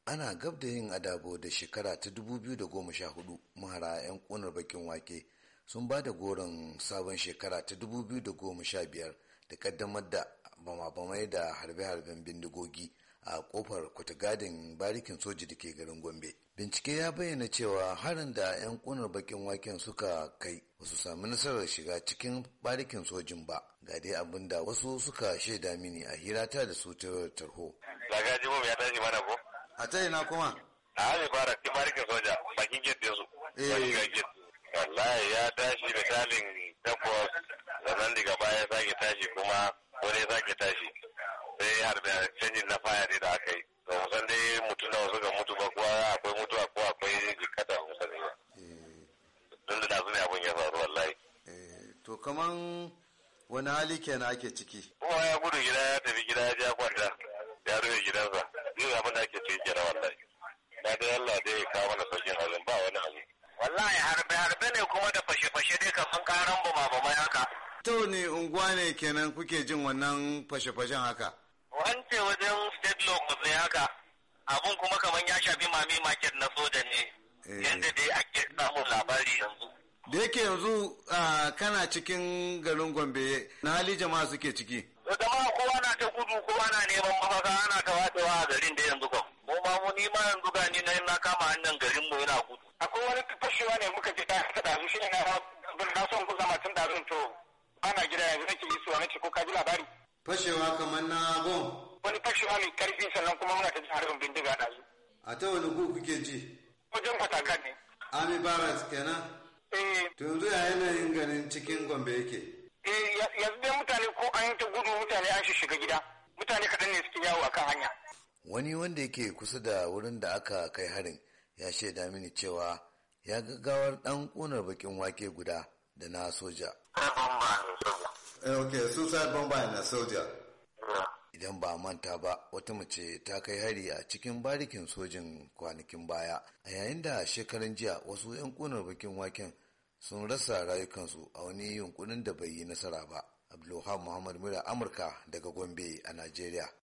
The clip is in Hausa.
Ana gab da yin adabo da shekara ta 2014, mahara 'yan ƙunar bakin wake sun ba da goron sabon shekara ta 2015 da kaddamar da bama-bamai da harbe-harben bindigogi a kofar kwatagadin barikin soji da ke garin Gombe. Bincike ya bayyana cewa harin da 'yan ƙunar bakin waken suka kai ba su sami nasarar shiga cikin barikin sojin ba. Ga dai abin da wasu suka shaida mini a hirata da su ta tarho. Lagaji ya tashi mana ko? A ta ina kuma? A hali fara ki barikin soja bakin gate su. Bakin gate. Wallahi ya tashi da talin takwas sannan daga baya sake tashi kuma wani sake tashi. Sai harbe canjin na faya ne da aka yi. To musan dai mutum nawa suka mutu ba kuwa akwai mutuwa ko akwai jikata musan ne ba. Tun da su ne abin ya faru wallahi. To kaman wani hali kenan ake ciki? Kowa ya gudu gida ya tafi gida ya ja kwanta. Ya rufe gidansa. Zai abin da ake ciki kenan wallahi. Na dai Allah dai ya kawo mana sauƙin halin ba wani abu. Wallahi harbe ne kuma da fashe-fashe dai kaman karan bama haka. To ne unguwa ne kenan kuke jin wannan fashe-fashen haka? Wance wajen state locus ne haka. Abun kuma kaman ya shafi mami market na soja ne. Yanda dai ake samun labari yanzu. Da yake yanzu kana cikin garin Gombe na hali jama'a suke ciki? Jama'a kowa na ta gudu kowa na neman mafaka ana ta watsewa a garin da yanzu kam. Mu ma yanzu gani na kama hanyar garin mu yana gudu. Akwai wani fashewa ne muka ji ta ɗazu shi ne na son ku zama tun ɗazun to ana gida yanzu nake yi suwa nace ko ka ji labari. Fashewa kamar na bom? Wani fashewa mai karfi sannan kuma muna ta jin harbin bindiga ɗazu. A ta wani gu kuke ji? Wajen fatakan ne. Army Barracks kenan? To yanzu ya yanayin ganin cikin Gombe yake? Yanzu dai mutane ko an ta gudu mutane an shiga gida. Mutane kaɗan ne suke yawo akan hanya. Wani wanda yake kusa da wurin da aka kai harin ya shaida mini cewa ya gaggawar ɗan ƙunar bakin wake guda da na soja. Okay, suicide bomber na soja. Idan ba a manta ba, wata mace ta kai hari a cikin barikin sojin kwanakin baya, a yayin da shekaran jiya wasu 'yan ƙunar bakin waken sun rasa rayukansu a wani yunkurin da bai yi nasara ba. Abdulwahab Muhammad Mura, Amurka daga Gombe a Najeriya.